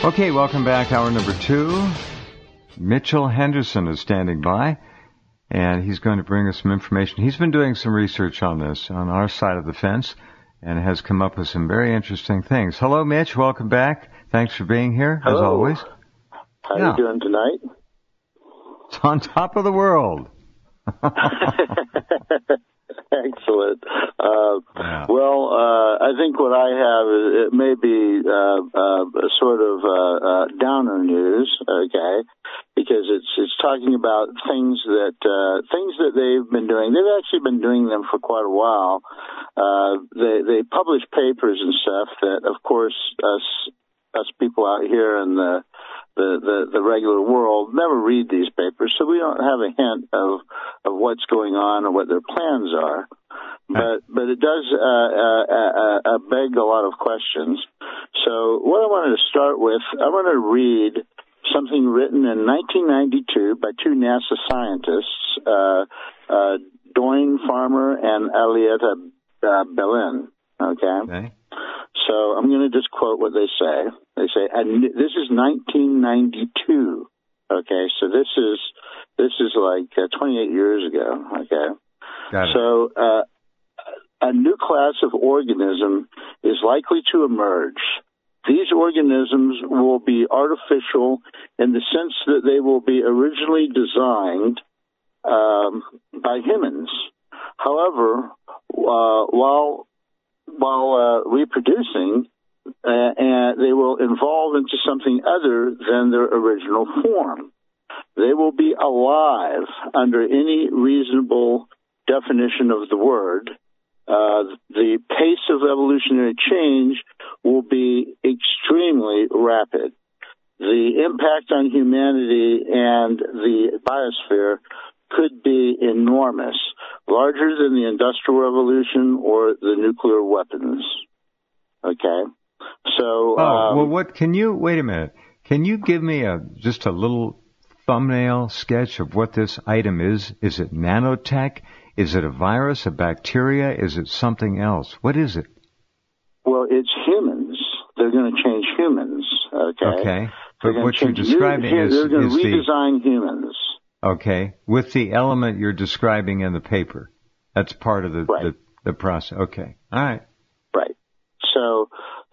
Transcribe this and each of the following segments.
Okay, welcome back. Hour number 2. Mitchell Henderson is standing by, and he's going to bring us some information. He's been doing some research on this on our side of the fence and has come up with some very interesting things. Hello, Mitch. Welcome back. Thanks for being here, Hello. as always. How are you doing tonight? It's on top of the world. Excellent. Well, I think what I have is it may be sort of downer news, okay? Because it's talking about things that they've been doing. They've actually been doing them for quite a while. They publish papers and stuff that, of course, us people out here in the regular world never read these papers, so we don't have a hint of what's going on or what their plans are. But it does beg a lot of questions. So what I wanted to start with, I want to read something written in 1992 by two NASA scientists, Doyne Farmer and Alietta Bellin. Okay. So I'm going to just quote what they say. They say, and this is 1992. Okay, so this is like 28 years ago. Okay. Got it. So a new class of organism is likely to emerge. These organisms will be artificial in the sense that they will be originally designed by humans. However, while reproducing, and they will evolve into something other than their original form. They will be alive under any reasonable definition of the word. The pace of evolutionary change will be extremely rapid. The impact on humanity and the biosphere could be enormous, larger than the Industrial Revolution or the nuclear weapons. Okay? So... wait a minute. Can you give me just a little thumbnail sketch of what this item is? Is it nanotech? Is it a virus, a bacteria? Is it something else? What is it? Well, it's humans. They're going to change humans. Okay? But what you're describing is... They're going to redesign humans. Okay, with the element you're describing in the paper. That's part of the process. Okay, all right. Right. So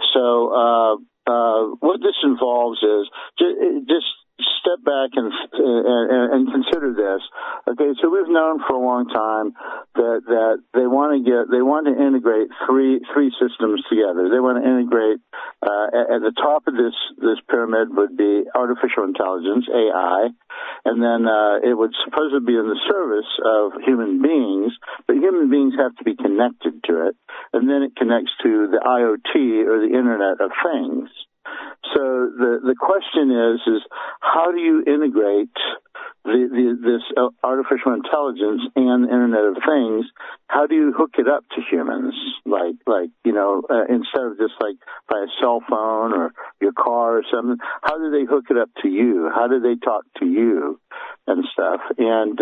what this involves is just step back and consider this. Okay, so we've known for a long time that they want to integrate three systems together. They want to integrate at the top of this pyramid would be artificial intelligence, AI, and then it would supposedly be in the service of human beings, but human beings have to be connected to it, and then it connects to the IoT or the Internet of Things. So the question is how do you integrate this artificial intelligence and the Internet of Things? How do you hook it up to humans? Instead of just like by a cell phone or your car or something, how do they hook it up to you? How do they talk to you and stuff? And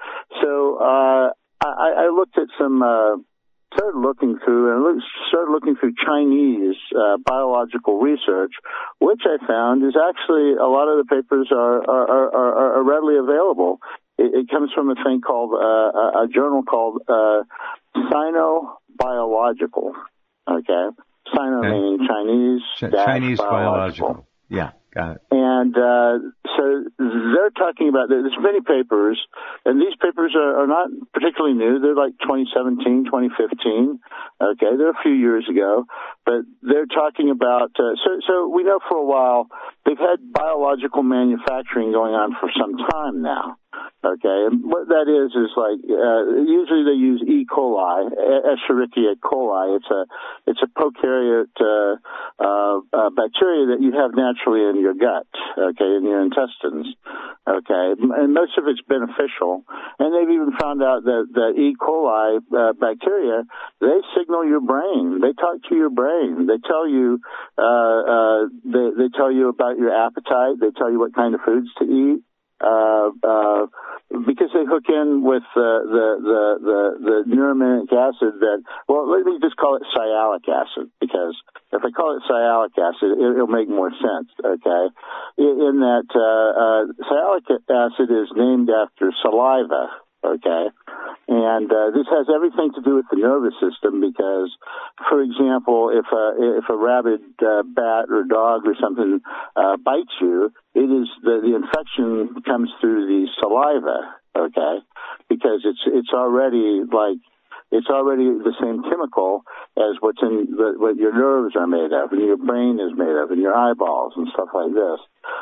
I looked at started looking through Chinese biological research, which I found is actually a lot of the papers are readily available. It comes from a thing called a journal called Sinobiological. Okay, Sino meaning Chinese. Chinese biological. Yeah, got it. And so they're talking about, there's many papers, and these papers are not particularly new. They're like 2017, 2015. Okay, they're a few years ago. But they're talking about, so we know for a while they've had biological manufacturing going on for some time now. Okay, and what that is like usually they use E. coli, Escherichia coli. It's a prokaryote bacteria that you have naturally in your gut, okay, in your intestines, okay, and most of it's beneficial. And they've even found out that E. coli bacteria, they signal your brain. They talk to your brain. They tell you they tell you about your appetite. They tell you what kind of foods to eat. because they hook in with the neurominic acid that, well, let me just call it sialic acid, because if I call it sialic acid, it'll make more sense, okay? In that sialic acid is named after saliva, okay? And this has everything to do with the nervous system because, for example, if a rabid bat or dog or something bites you, it is the infection comes through the saliva, okay? Because it's already the same chemical as what your nerves are made of, and your brain is made of, and your eyeballs and stuff like this.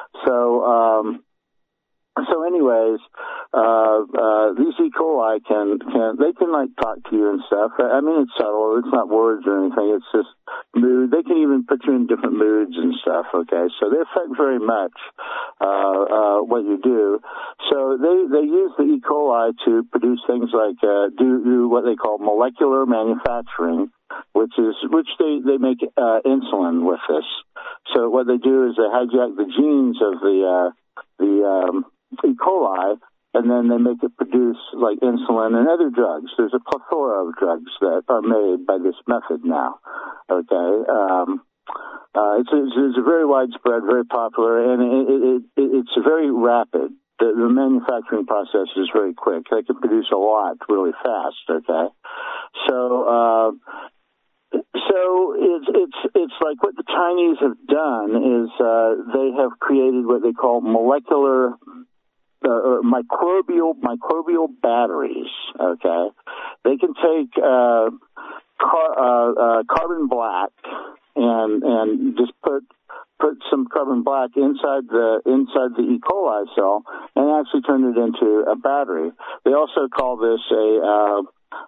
So anyways, these E. coli can like talk to you and stuff. I mean, it's subtle. It's not words or anything. It's just mood. They can even put you in different moods and stuff. Okay, so they affect very much what you do. So they use the E. coli to produce things like do what they call molecular manufacturing, which they make insulin with this. So what they do is they hijack the genes of the E. coli, and then they make it produce like insulin and other drugs. There's a plethora of drugs that are made by this method now. Okay, it's a very widespread, very popular, and it's very rapid. The manufacturing process is very quick. They can produce a lot really fast. Okay, so it's like what the Chinese have done is they have created what they call molecular microbial batteries. Okay, they can take carbon black and just put some carbon black inside the E. coli cell and actually turn it into a battery. They also call this a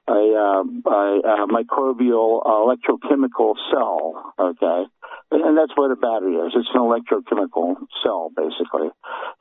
microbial electrochemical cell, okay? And that's what a battery is. It's an electrochemical cell, basically.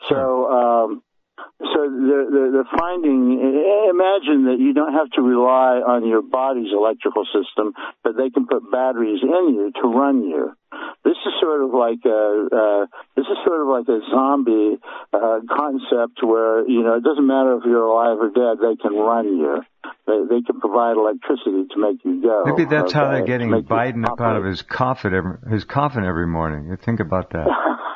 So they're finding, imagine that you don't have to rely on your body's electrical system, but they can put batteries in you to run you. This is sort of like a zombie concept where, it doesn't matter if you're alive or dead, they can run you. They can provide electricity to make you go. Maybe that's how they're getting Biden up out of his coffin every morning. You think about that.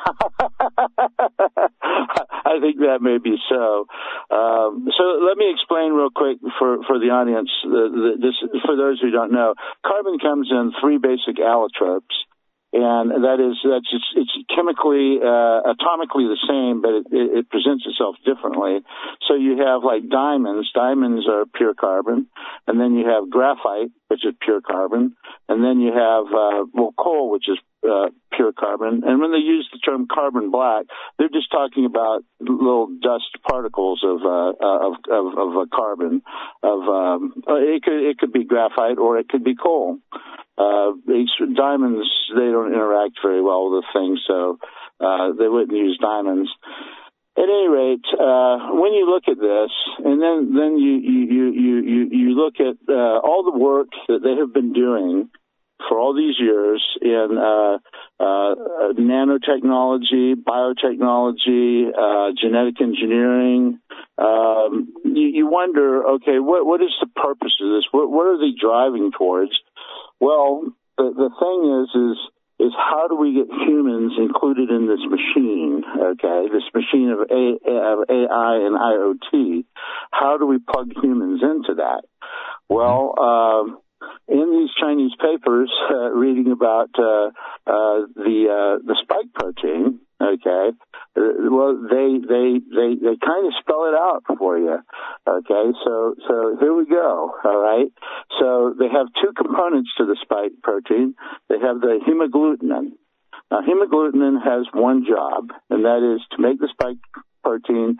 I think that may be so. So let me explain real quick for the audience. This, for those who don't know, carbon comes in three basic allotropes. And it's chemically, atomically the same, but it presents itself differently. So you have like diamonds. Diamonds are pure carbon. And then you have graphite, which is pure carbon. And then you have, coal, which is pure carbon. And when they use the term carbon black, they're just talking about little dust particles of carbon. It could be graphite or it could be coal. Diamonds, they don't interact very well with the thing, so they wouldn't use diamonds. At any rate, when you look at this, and then you look at all the work that they have been doing for all these years in nanotechnology, biotechnology, genetic engineering, you wonder, okay, what is the purpose of this? What are they driving towards? Well, the thing is how do we get humans included in this machine, okay, this machine of AI and IoT? How do we plug humans into that? Well, in these Chinese papers, reading about the spike protein, okay, well, they kind of spell it out for you, okay. So here we go. All right. So they have two components to the spike protein. They have the hemagglutinin. Now, hemagglutinin has one job, and that is to make the spike protein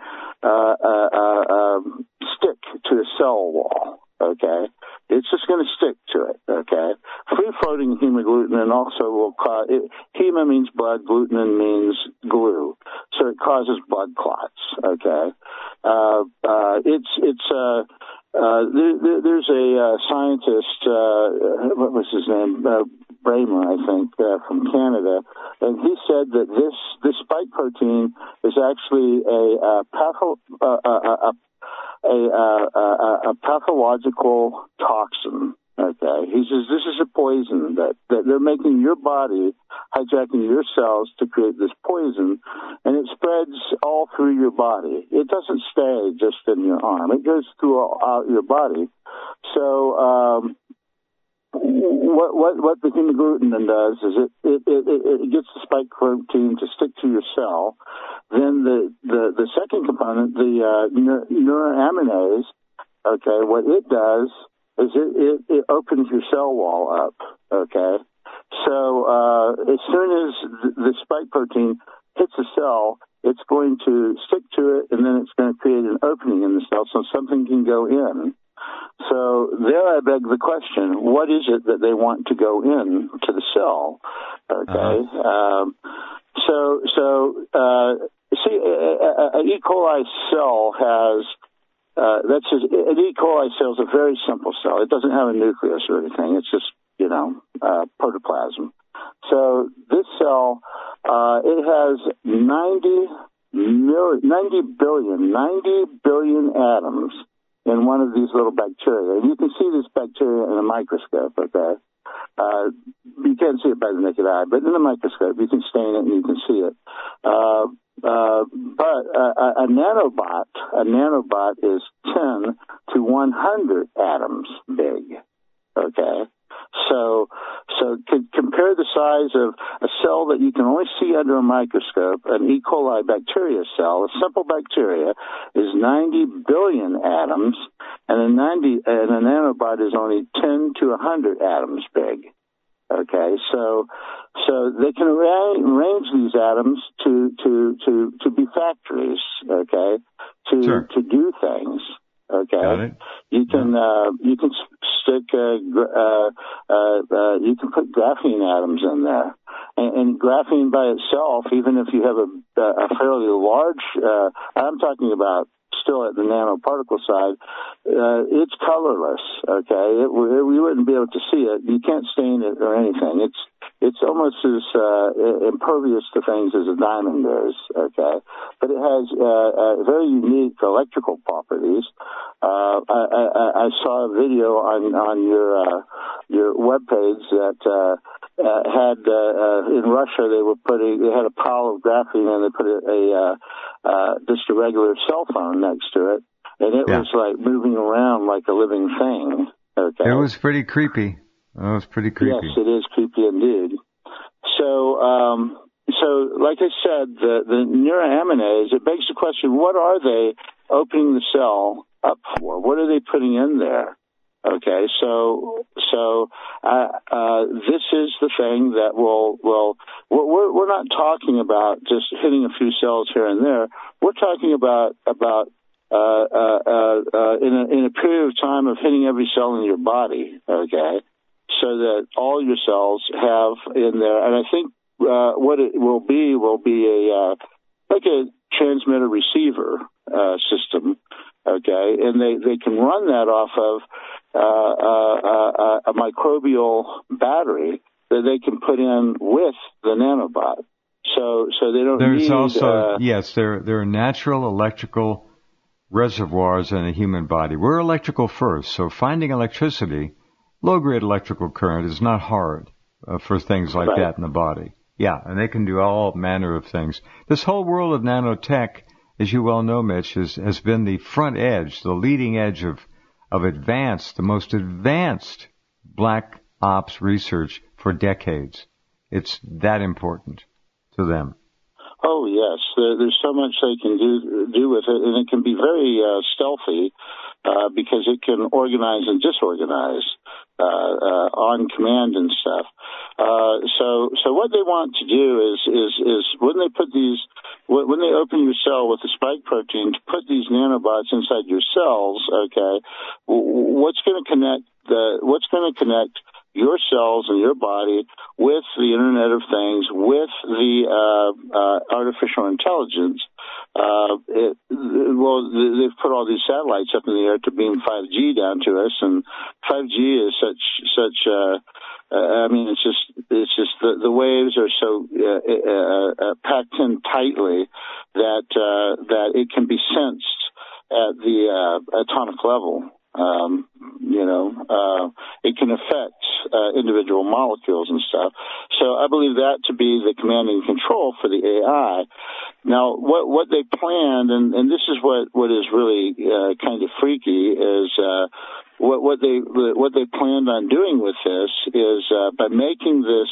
stick to a cell wall. Okay, it's just going to stick to it. Okay, free-floating hemagglutinin also will cause. Hema means blood, glutenin means glue, so it causes blood clots. Okay, there's a scientist, what was his name? Bramer, I think, from Canada, and he said that this spike protein is actually a pathological toxin. Okay, he says this is a poison that they're making your body, hijacking your cells to create this poison, and it spreads all through your body. It doesn't stay just in your arm; it goes throughout your body. So, what the hemagglutinin does is it gets the spike protein to stick to your cell. Then the second component, the neuraminase, okay, what it does is it opens your cell wall up, okay? So as soon as the spike protein hits a cell, it's going to stick to it, and then it's going to create an opening in the cell so something can go in. So there I beg the question, what is it that they want to go in to the cell, okay? See, an E. coli cell has... an E. coli cell is a very simple cell. It doesn't have a nucleus or anything. It's just, protoplasm. So this cell, it has 90 billion atoms in one of these little bacteria. And you can see this bacteria in a microscope, okay? You can't see it by the naked eye, but in a microscope, you can stain it and you can see it. But a nanobot is 10 to 100 atoms big. Okay, so compare the size of a cell that you can only see under a microscope. An E. coli bacteria cell, a simple bacteria, is 90 billion atoms, and a nanobot is only 10 to 100 atoms big. Okay, so they can arrange these atoms to be factories. Okay, to do things. Okay, got it. You can stick you can put graphene atoms in there, and graphene by itself, even if you have a fairly large, I'm talking about still at the nanoparticle side, it's colorless. Okay, we wouldn't be able to see it. You can't stain it or anything. It's almost as impervious to things as a diamond is. Okay, but it has very unique electrical properties. I saw a video on your webpage that had in Russia they had a pile of graphene and they put just a regular cell phone next to it, and it was like moving around like a living thing. Okay, it was pretty creepy. It was pretty creepy. Yes, it is creepy indeed. So like I said, the neuraminase, it begs the question: what are they opening the cell up for? What are they putting in there? Okay, so this is the thing that we're not talking about just hitting a few cells here and there. We're talking about in a period of time of hitting every cell in your body. Okay, so that all your cells have in there, and I think what it will be a like a transmitter receiver system. Okay, and they can run that off of a microbial battery that they can put in with the nanobot. So they don't There's need... also, yes, there are natural electrical reservoirs in a human body. We're electrical first, so finding electricity, low-grade electrical current, is not hard for things like that in the body. Yeah, and they can do all manner of things. This whole world of nanotech, as you well know, Mitch, has been the front edge, the leading edge of the most advanced black ops research for decades. It's that important to them. Oh, yes. There's so much they can do with it, and it can be very stealthy because it can organize and disorganize on command and stuff. So what they want to do is when they put these, when they open your cell with the spike protein to put these nanobots inside your cells, okay, what's going to connect your cells and your body with the Internet of Things, with the artificial intelligence they've put all these satellites up in the air to beam 5G down to us, and 5G is such. I mean, it's just the waves are so packed in tightly that it can be sensed at the atomic level. It can affect individual molecules and stuff. So I believe that to be the command and control for the AI. Now, what they planned, and this is what is really kind of freaky, is what they planned on doing with this is by making this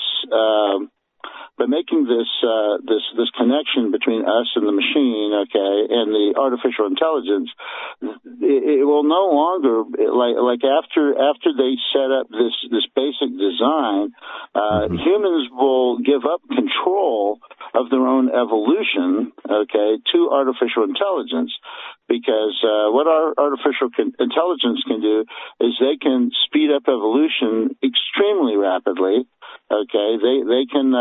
this connection between us and the machine, okay, and the artificial intelligence, it will no longer like after they set up this basic design, humans will give up control of their own evolution, okay, to artificial intelligence. Because what our artificial intelligence can do is they can speed up evolution extremely rapidly. Okay, they can.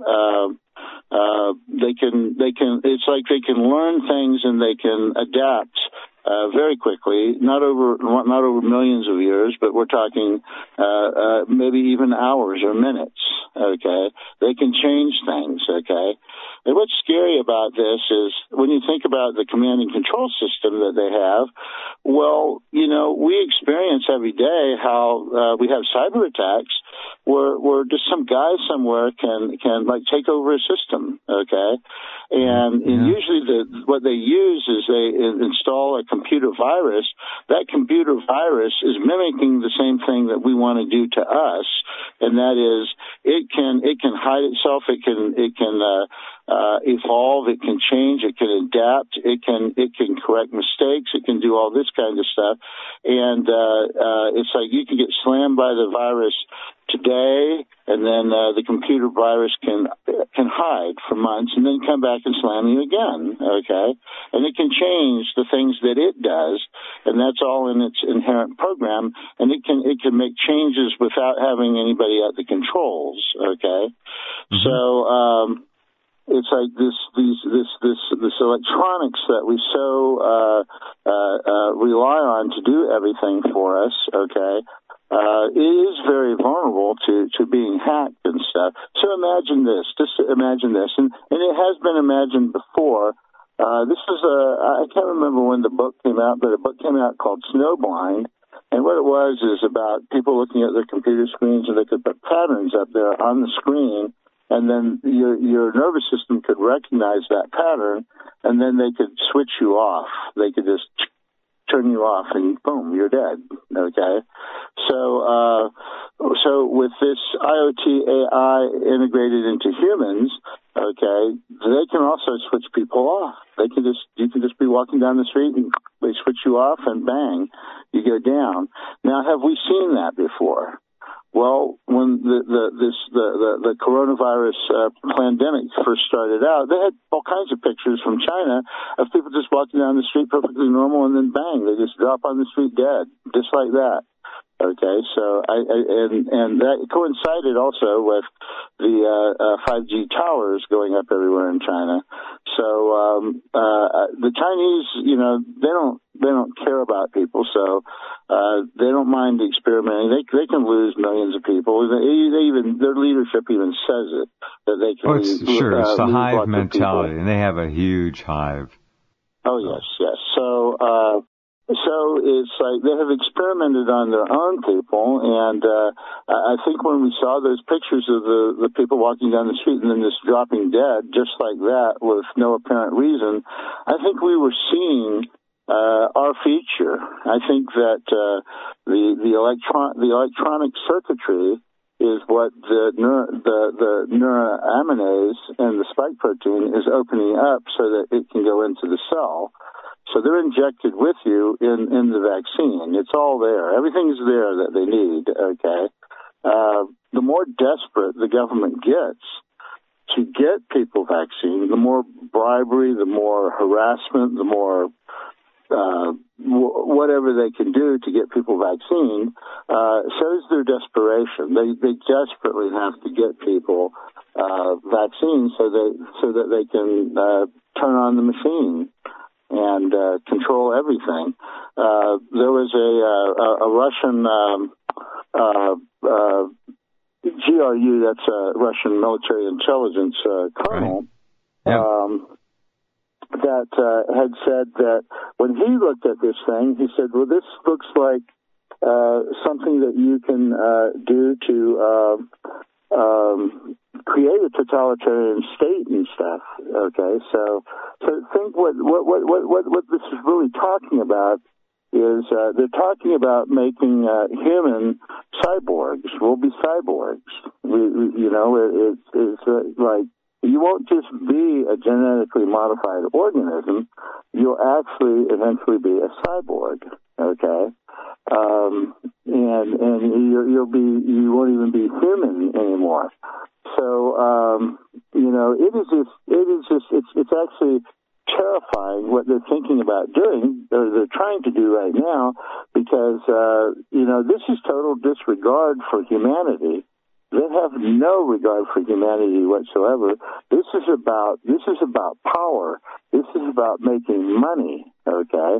It's like they can learn things and they can adapt very quickly. Not over millions of years, but we're talking maybe even hours or minutes. Okay, they can change things. Okay. And what's scary about this is when you think about the command and control system that they have, well, we experience every day how we have cyber attacks where just some guy somewhere can like take over a system, okay? And usually what they use is they install a computer virus. That computer virus is mimicking the same thing that we want to do to us, and that is it can hide itself, it can evolve, it can change, it can adapt, it can correct mistakes, it can do all this kind of stuff, and it's like you can get slammed by the virus today, and then the computer virus can hide for months and then come back and slam you again, okay? And it can change the things that it does, and that's all in its inherent program, and it can make changes without having anybody at the controls, okay? Mm-hmm. So it's like this electronics that we so rely on to do everything for us, okay? It is very vulnerable to being hacked and stuff. So imagine this, and it has been imagined before. This is I can't remember when the book came out, but a book came out called Snowblind, and what it was is about people looking at their computer screens and they could put patterns up there on the screen, and then your nervous system could recognize that pattern, and then they could switch you off. They could just turn you off, and boom, you're dead. Okay, so with this IoT AI integrated into humans, okay, they can also switch people off. You can just be walking down the street and they switch you off, and bang, you go down. Now, have we seen that before? Well, when the coronavirus pandemic first started out, they had all kinds of pictures from China of people just walking down the street perfectly normal, and then bang, they just drop on the street dead, just like that. Okay, so and that coincided also with the 5G towers going up everywhere in China. So the Chinese, they don't care about people, so they don't mind experimenting. They can lose millions of people. Their leadership even says it that they can. It's the hive mentality, and they have a huge hive. Oh yes. So it's like they have experimented on their own people, and I think when we saw those pictures of the people walking down the street and then just dropping dead just like that with no apparent reason, I think we were seeing our future. I think that the electronic circuitry is what the neuroaminase and the spike protein is opening up so that it can go into the cell. So they're injected with you in the vaccine. It's all there. Everything's there that they need, okay? The more desperate the government gets to get people vaccine, the more bribery, the more harassment, the more whatever they can do to get people vaccine, shows their desperation. They desperately have to get people vaccine so that they can turn on the machine and control everything. There was a Russian GRU, that's a Russian military intelligence colonel, that had said that when he looked at this thing, he said, well, this looks like something that you can do to create a totalitarian state and stuff. Okay, so think what this is really talking about is they're talking about making human cyborgs. We'll be cyborgs. It's like you won't just be a genetically modified organism. You'll actually eventually be a cyborg. Okay. And you won't even be human anymore. So, it's actually terrifying what they're thinking about doing, or they're trying to do right now, because, this is total disregard for humanity. They have no regard for humanity whatsoever. This is about power. This is about making money. Okay.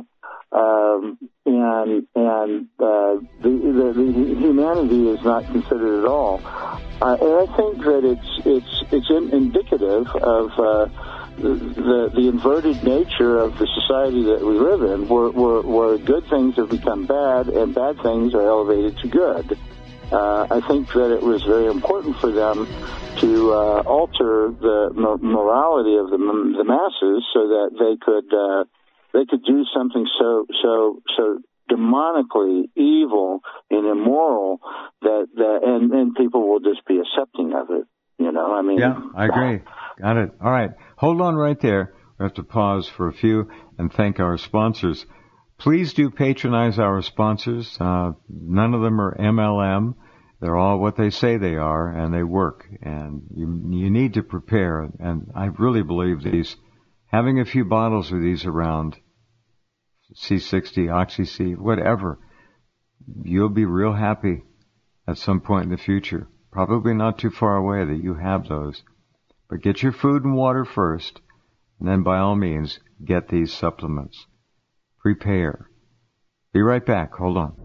The humanity is not considered at all, and I think that it's indicative of the inverted nature of the society that we live in, where good things have become bad and bad things are elevated to good. I think that it was very important for them to alter the morality of the masses so that they could do something so demonically evil and immoral and people will just be accepting of it. Yeah, I agree. Got it. All right. Hold on right there. We have to pause for a few and thank our sponsors. Please do patronize our sponsors. None of them are MLM. They're all what they say they are, and they work. And you need to prepare. And I really believe having a few bottles of these around, C60, Oxy-C, whatever, you'll be real happy at some point in the future. Probably not too far away that you have those. But get your food and water first, and then by all means, get these supplements. Prepare. Be right back. Hold on.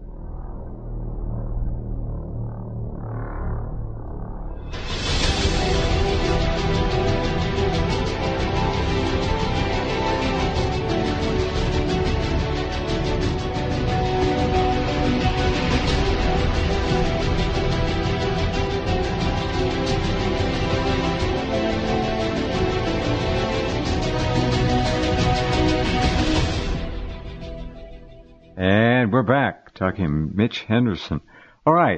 We're back talking Mitch Henderson. All right.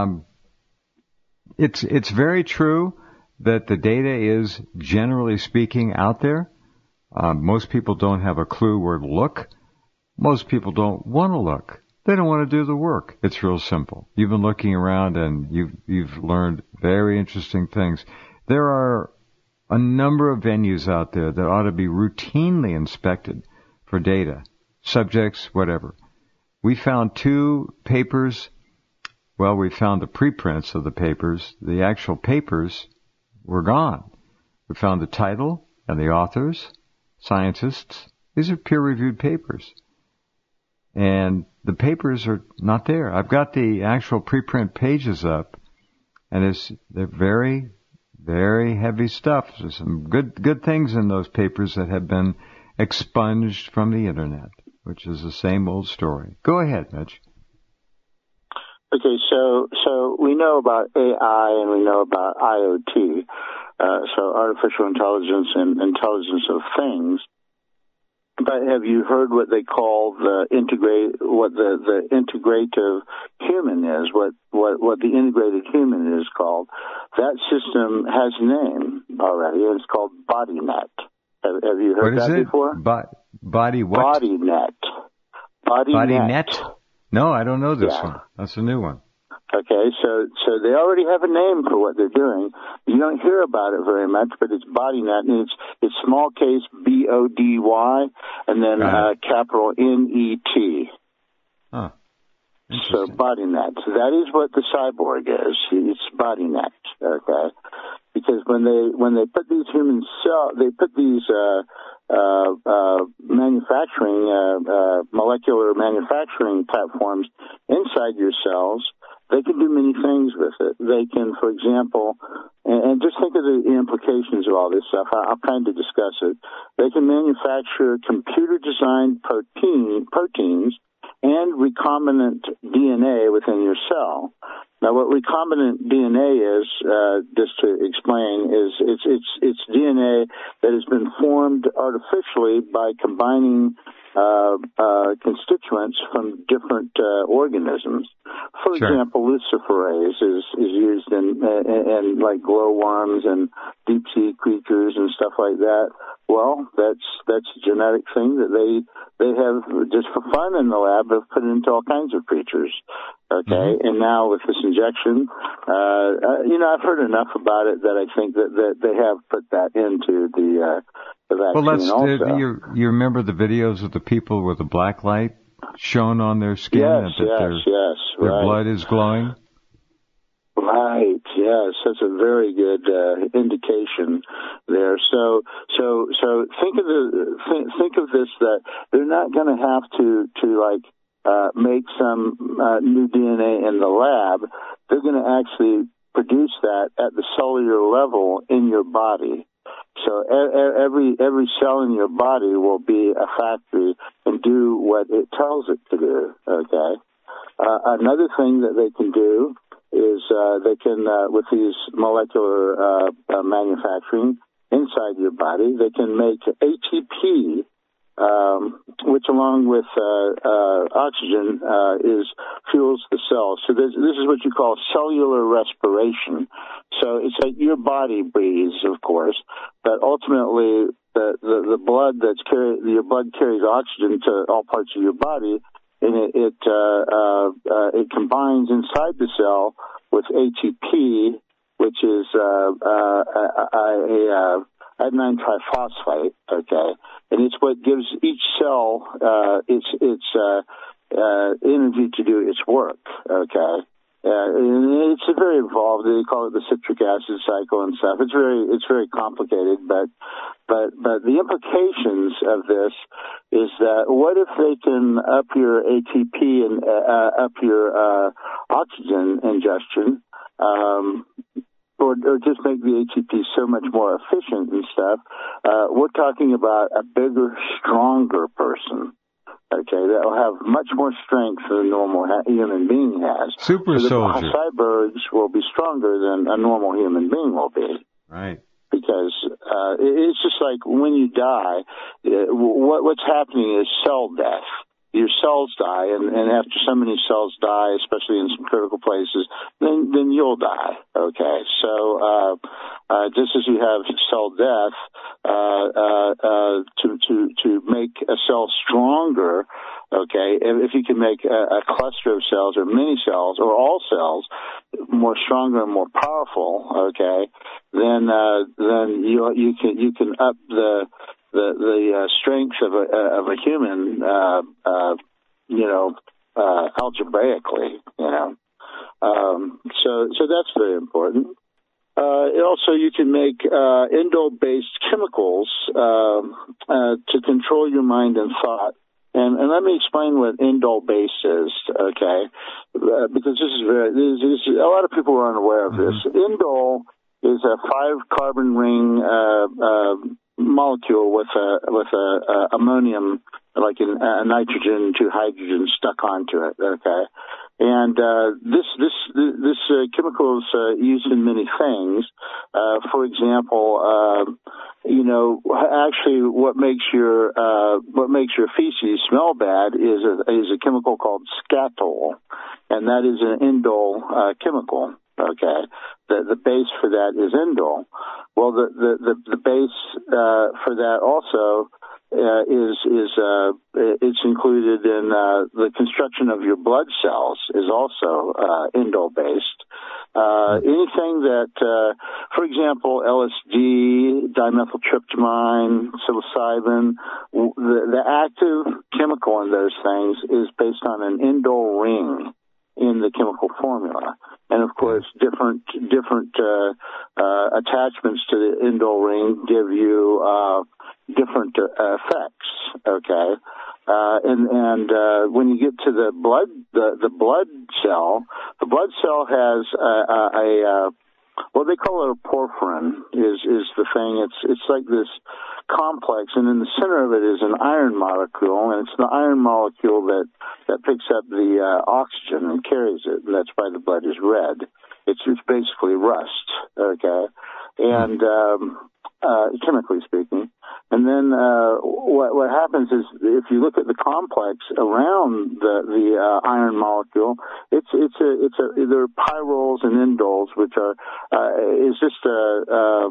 It's very true that the data is, generally speaking, out there. Most people don't have a clue where to look. Most people don't want to look. They don't want to do the work. It's real simple. You've been looking around and you've learned very interesting things. There are a number of venues out there that ought to be routinely inspected for data, subjects, whatever. We found 2 papers. Well, we found the preprints of the papers. The actual papers were gone. We found the title and the authors, scientists. These are peer-reviewed papers. And the papers are not there. I've got the actual preprint pages up, and they're very, very heavy stuff. There's some good things in those papers that have been expunged from the Internet, which is the same old story. Go ahead, Mitch. Okay, so we know about AI and we know about IoT, so artificial intelligence and intelligence of things. But have you heard what they call the integrative human is? What the integrated human is called? That system has a name already, and it's called BodyNet. Have you heard that before? Body what? BodyNet. BodyNet? No, I don't know this one. That's a new one. Okay, so they already have a name for what they're doing. You don't hear about it very much, but it's BodyNet, and it's small case BODY, and then capital NET. Huh. So BodyNet. So that is what the cyborg is. It's BodyNet. Okay, because when they put these human cells, they put these molecular manufacturing platforms inside your cells. They can do many things with it. They can, for example, and just think of the implications of all this stuff. I'll kind of discuss it. They can manufacture computer-designed proteins and recombinant DNA within your cell. Now, what recombinant DNA is, just to explain, is it's DNA that has been formed artificially by combining constituents from different organisms. For example, luciferase is used in like glowworms and deep sea creatures and stuff like that. Well, that's a genetic thing that they have just for fun in the lab have put into all kinds of creatures. Okay, and now with this injection, I've heard enough about it that I think that they have put that into the vaccine also. You remember the videos of the people with the black light shown on their skin? Yes, their blood is glowing? Right, yes, that's a very good indication there. So think of this, that they're not going to have to make some new DNA in the lab. They're going to actually produce that at the cellular level in your body. So every cell in your body will be a factory and do what it tells it to do. Okay. Another thing that they can do is they can, with these molecular manufacturing inside your body, they can make ATP, which along with oxygen fuels the cells. So this is what you call cellular respiration. So it's like your body breathes, of course, but ultimately the blood your blood carries oxygen to all parts of your body, and it combines inside the cell with ATP, which is adenine triphosphate. Okay, and it's what gives each cell its energy to do its work. Okay. And it's very involved. They call it the citric acid cycle and stuff. It's very complicated, but the implications of this is that what if they can up your ATP and up your oxygen ingestion, or just make the ATP so much more efficient and stuff? We're talking about a bigger, stronger person. Okay, that will have much more strength than a normal human being has. Super soldier. The cyborgs will be stronger than a normal human being will be. Right. Because it's just like when you die, what's happening is cell death. Your cells die, and after so many cells die, especially in some critical places, then you'll die. Okay, so just as you have cell death, to make a cell stronger, okay, if you can make a cluster of cells or many cells or all cells more stronger and more powerful, okay, then you can up the strength of a human, algebraically, so that's very important. Also, you can make indole-based chemicals to control your mind and thought. And let me explain what indole-based is, okay? Because this is a lot of people are unaware of this. Indole is a 5-carbon ring molecule with a ammonium, like a nitrogen, 2 hydrogens stuck onto it. Okay, and this chemical is used in many things. For example, actually, what makes your feces smell bad is a chemical called scatol, and that is an indole chemical. Okay, the base for that is indole. Well, the base for that also it's included in the construction of your blood cells is also indole based. Anything that, for example, LSD, dimethyltryptamine, psilocybin, the active chemical in those things is based on an indole ring in the chemical formula. And of course, different attachments to the indole ring give you different effects. Okay. When you get to the blood cell has what they call it a porphyrin is the thing. It's like this complex, and in the center of it is an iron molecule, and it's the iron molecule that picks up the oxygen and carries it, and that's why the blood is red. It's basically rust, okay, and chemically speaking. And then what happens is, if you look at the complex around the iron molecule, there are pyroles and indoles, which are is just a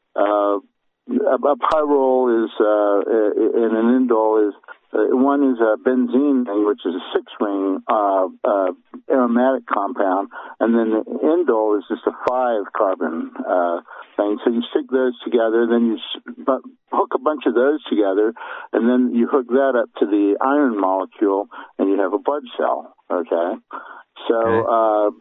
pyrrole is and an indole is one is a benzene ring, which is a 6-ring aromatic compound, and then the indole is just a 5-carbon thing. So you stick those together, then you hook a bunch of those together, and then you hook that up to the iron molecule, and you have a blood cell. Okay, so.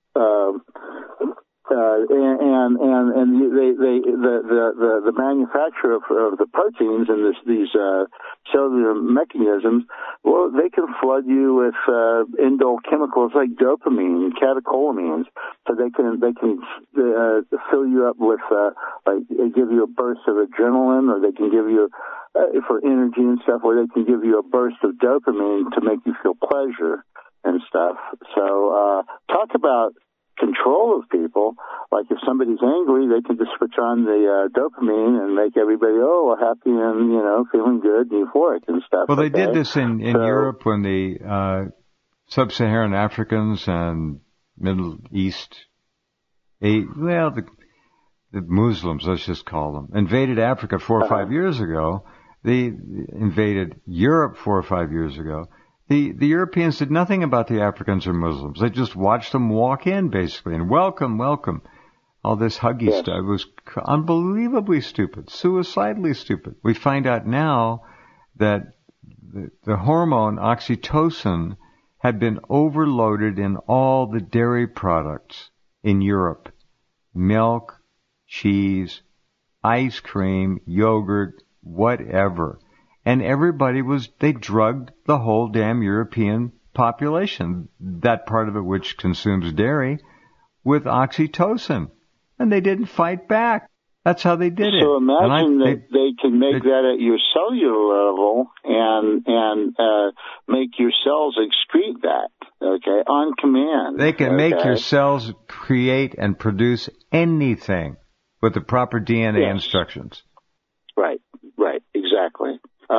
The manufacturer of the proteins and these cellular mechanisms, well, they can flood you with indole chemicals like dopamine, catecholamines, so they can fill you up with give you a burst of adrenaline, or they can give you for energy and stuff, or they can give you a burst of dopamine to make you feel pleasure and stuff. So talk about control of people. Like if somebody's angry, they can just switch on the dopamine and make everybody happy and feeling good and euphoric and stuff. Well, they did this in Europe when the sub-Saharan Africans and Middle East, the Muslims, let's just call them, invaded Africa 4 or 5 years ago. They invaded Europe 4 or 5 years ago. The Europeans did nothing about the Africans or Muslims. They just watched them walk in, basically, and welcome. All this huggy stuff. It was unbelievably stupid, suicidally stupid. We find out now that the hormone oxytocin had been overloaded in all the dairy products in Europe. Milk, cheese, ice cream, yogurt, whatever. And they drugged the whole damn European population, that part of it which consumes dairy, with oxytocin. And they didn't fight back. That's how they did it. So imagine they can make that at your cellular level and make your cells excrete that, okay, on command. They can make your cells create and produce anything with the proper DNA instructions. Right, exactly.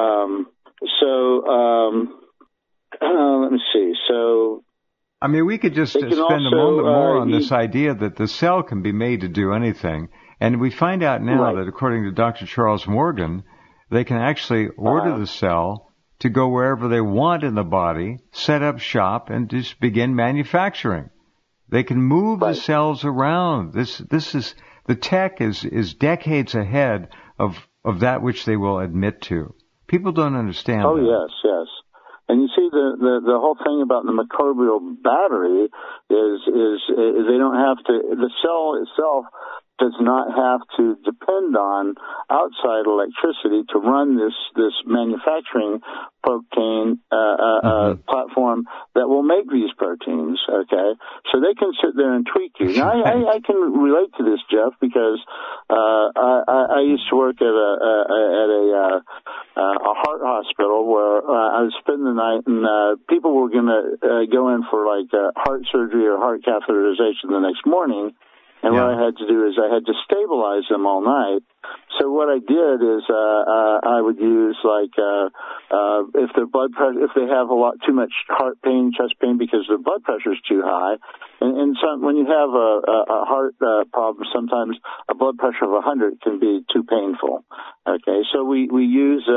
Let me see. So, I mean, we could just spend a moment more on this idea that the cell can be made to do anything. And we find out now that, according to Dr. Charles Morgan, they can actually order the cell to go wherever they want in the body, set up shop, and just begin manufacturing. They can move the cells around. This is the tech is decades ahead of that which they will admit to. People don't understand that. Yes. And you see, the whole thing about the microbial battery is they don't have to. The cell itself does not have to depend on outside electricity to run this manufacturing protein platform that will make these proteins. Okay, so they can sit there and tweak you. Now, I can relate to this, Jeff, because I used to work at a heart hospital where I would spend the night, and people were going to go in for heart surgery or heart catheterization the next morning. And what I had to do is I had to stabilize them all night. So what I did is I would use if their blood pressure, if they have too much heart pain, chest pain because their blood pressure is too high, and when you have a heart problem, sometimes a blood pressure of 100 can be too painful. Okay, so we use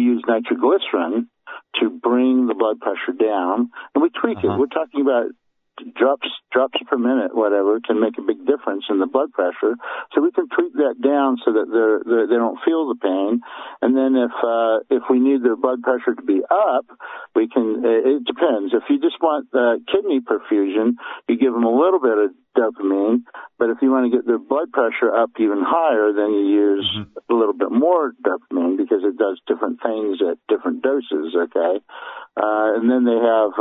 nitroglycerin to bring the blood pressure down, and we tweak it. We're talking about drops per minute, whatever, can make a big difference in the blood pressure. So we can tweak that down so that they don't feel the pain. And then if we need their blood pressure to be up, we can. It depends. If you just want kidney perfusion, you give them a little bit of dopamine. But if you want to get their blood pressure up even higher, then you use a little bit more dopamine because it does different things at different doses. Okay, and then they have.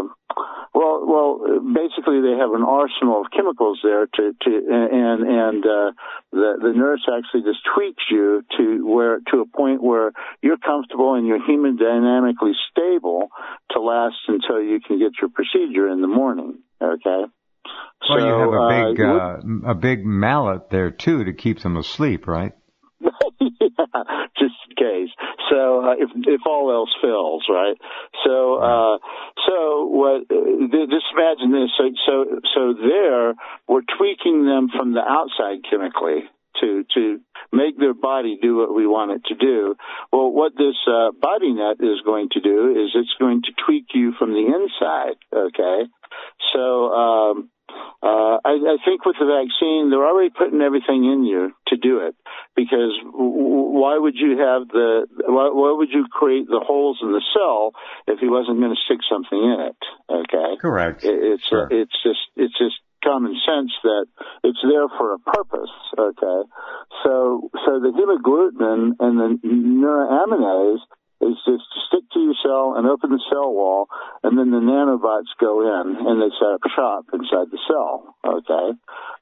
Basically they have an arsenal of chemicals there the nurse actually just tweaks you to a point where you're comfortable and you're hemodynamically stable to last until you can get your procedure in the morning. Okay. Well, you have a big mallet there too to keep them asleep, right? Yeah, just in case. So if all else fails, right? So just imagine this. So there we're tweaking them from the outside chemically to make their body do what we want it to do. Well, what this body net is going to do is it's going to tweak you from the inside. Okay, so. I think with the vaccine, they're already putting everything in you to do it. Because why would you why would you create the holes in the cell if he wasn't going to stick something in it? Okay, correct. It's just common sense that it's there for a purpose. Okay, so the hemagglutinin and the neuraminase is just stick to your cell and open the cell wall, and then the nanobots go in and they set up shop inside the cell. Okay,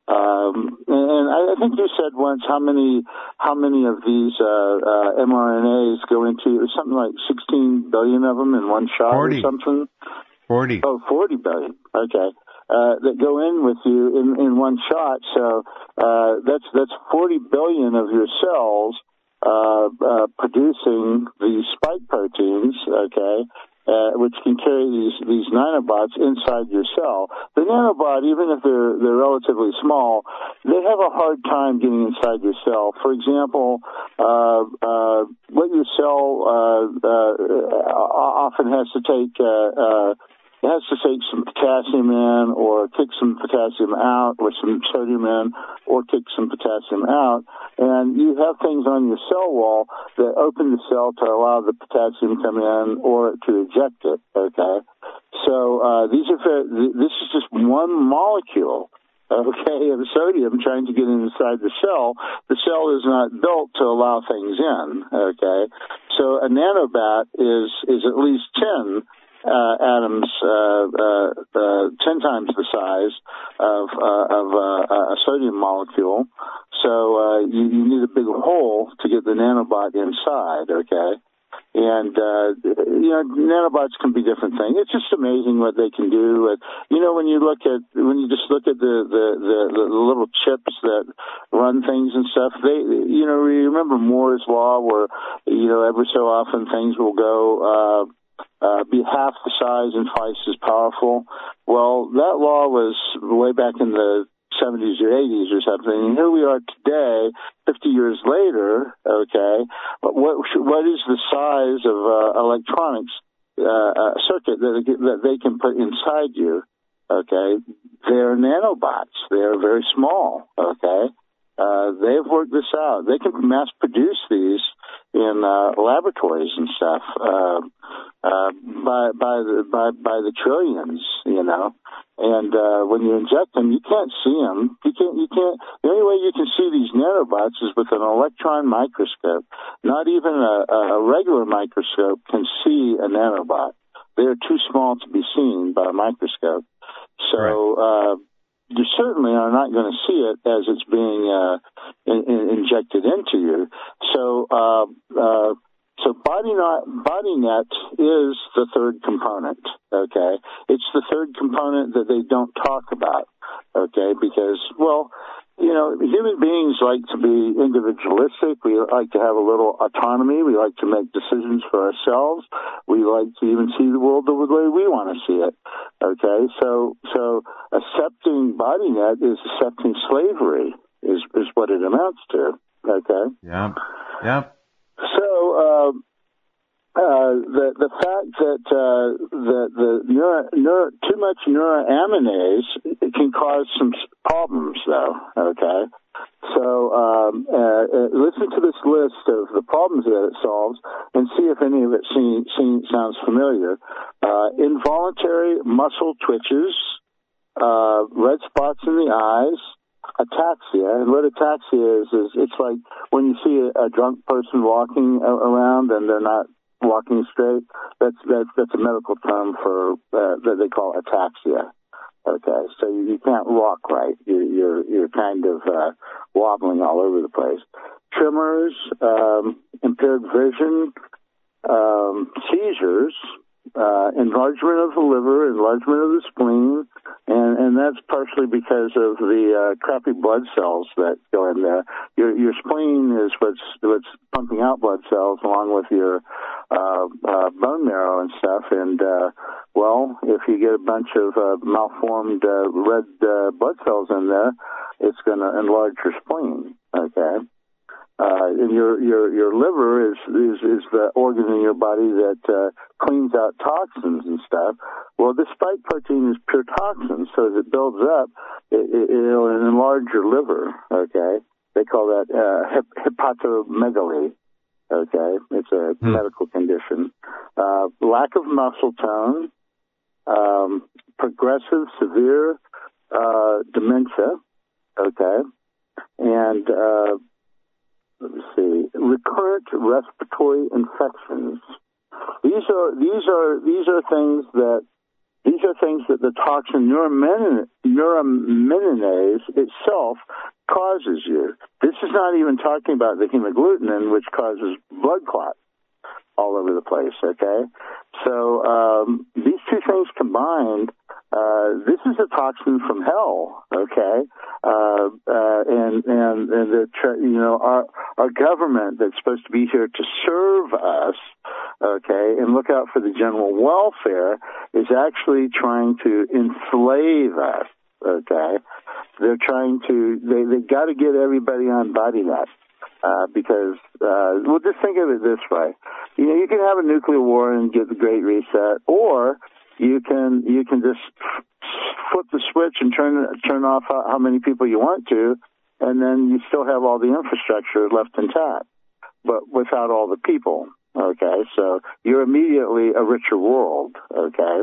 and I think you said once how many of these mRNAs go into something like 16 billion of them in one shot 40. or something. 40. Oh, 40 billion. Okay. That go in with you in one shot. So that's 40 billion of your cells producing these spike proteins, okay, which can carry these nanobots inside your cell. The nanobot, even if they're relatively small, they have a hard time getting inside your cell. For example, what your cell often has to take. It has to take some potassium in or kick some potassium out or some sodium in or kick some potassium out. And you have things on your cell wall that open the cell to allow the potassium to come in or to eject it, okay? So this is just one molecule, okay, of sodium trying to get inside the cell. The cell is not built to allow things in, okay? So a nanobat is at least 10 atoms, 10 times the size of a sodium molecule. So you need a big hole to get the nanobot inside, okay? And, nanobots can be different things. It's just amazing what they can do. When you just look at the little chips that run things and stuff, you remember Moore's Law where, every so often things will go, be half the size and twice as powerful. Well, that law was way back in the 70s or 80s or something. And here we are today, 50 years later, okay, what is the size of electronics circuit that they can put inside you, okay? They're nanobots. They're very small, okay? They've worked this out. They can mass produce these in laboratories and stuff by the trillions, And when you inject them, you can't see them. You can't. The only way you can see these nanobots is with an electron microscope. Not even a regular microscope can see a nanobot. They're too small to be seen by a microscope. So. Right. You certainly are not going to see it as it's being injected into you. So BodyNet is the third component. Okay, it's the third component that they don't talk about. Okay, because human beings like to be individualistic. We like to have a little autonomy. We like to make decisions for ourselves. We like to even see the world the way we want to see it. Okay, so accepting BodyNet is accepting slavery, is what it amounts to. Okay. Yeah. Yeah. So The fact that the too much neuroaminase can cause some problems, though. Okay, so listen to this list of the problems that it solves and see if any of it sounds familiar. Involuntary muscle twitches, red spots in the eyes, ataxia. And what ataxia is it's like when you see a drunk person walking around and they're not walking straight. That's a medical term for that they call ataxia. Okay, so you can't walk right. You're kind of wobbling all over the place. Tremors, impaired vision, seizures, enlargement of the liver, enlargement of the spleen, and that's partially because of the crappy blood cells that go in there. Your spleen is what's pumping out blood cells along with your bone marrow and stuff. And well, if you get a bunch of malformed red blood cells in there, it's going to enlarge your spleen. Okay. And your liver is the organ in your body that cleans out toxins and stuff. Well, this spike protein is pure toxins, so as it builds up, it'll enlarge your liver. Okay, they call that hepatomegaly. Okay, it's a medical condition. Lack of muscle tone, progressive severe dementia. Okay, and let's see, recurrent respiratory infections. These are things that the toxin neuraminidase itself causes you. This is not even talking about the hemagglutinin, which causes blood clots all over the place. Okay, so these two things combined. This is a toxin from hell, okay? And our government that's supposed to be here to serve us, okay, and look out for the general welfare is actually trying to enslave us, okay? They're trying to, they got to get everybody on body net. Because, well, just think of it this way. You know, you can have a nuclear war and get the Great Reset, or you can just flip the switch and turn off how many people you want to, and then you still have all the infrastructure left intact, but without all the people. Okay, so you're immediately a richer world. Okay,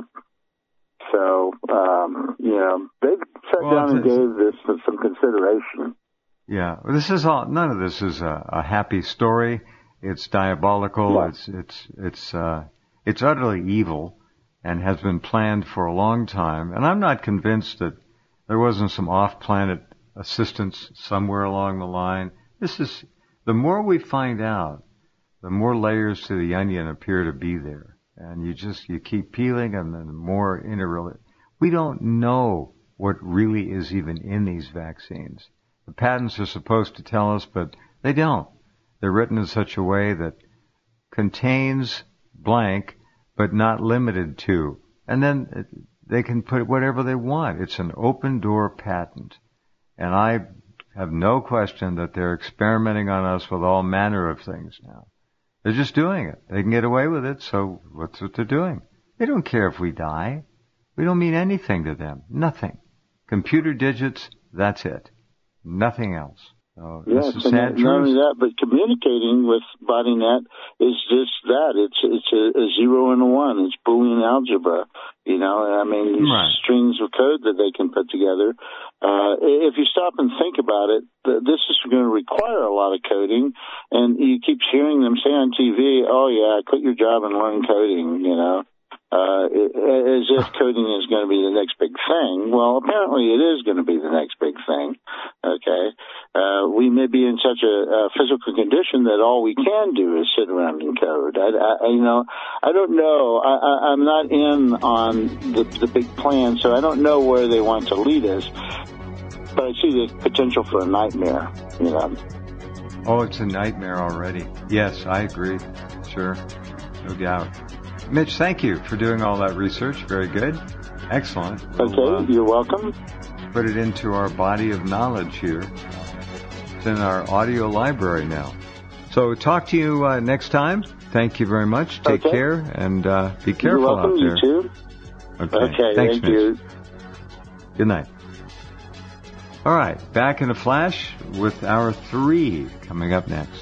so they've sat down and gave this some consideration. Yeah, this is all. None of this is a happy story. It's diabolical. Yeah. It's utterly evil, and has been planned for a long time. And I'm not convinced that there wasn't some off-planet assistance somewhere along the line. This is, the more we find out, the more layers to the onion appear to be there. And you keep peeling, and then more interrelated. We don't know what really is even in these vaccines. The patents are supposed to tell us, but they don't. They're written in such a way that contains blank, but not limited to. And then they can put whatever they want. It's an open door patent. And I have no question that they're experimenting on us with all manner of things now. They're just doing it. They can get away with it, so what's what they're doing? They don't care if we die. We don't mean anything to them. Nothing. Computer digits, that's it. Nothing else. So yes, and not only that, but communicating with BodyNet is just that. It's a 0 and a 1. It's Boolean algebra. You know, I mean, these strings of code that they can put together. If you stop and think about it, this is going to require a lot of coding. And you keep hearing them say on TV, "Oh yeah, quit your job and learn coding." You know. As if coding is going to be the next big thing. Well, apparently it is going to be the next big thing. Okay, we may be in such a physical condition that all we can do is sit around and code. I don't know. I'm not in on the big plan, so I don't know where they want to lead us. But I see the potential for a nightmare. You know. Oh, it's a nightmare already. Yes, I agree. Sure, no doubt. Mitch, thank you for doing all that research. Very good. Excellent. Okay, you're welcome. Put it into our body of knowledge here. It's in our audio library now. So talk to you next time. thank you very much. Take care, and be careful You're welcome, out there. You too. Okay, thanks, thank Mitch. You. Good night. All right, back in a flash with hour 3 coming up next.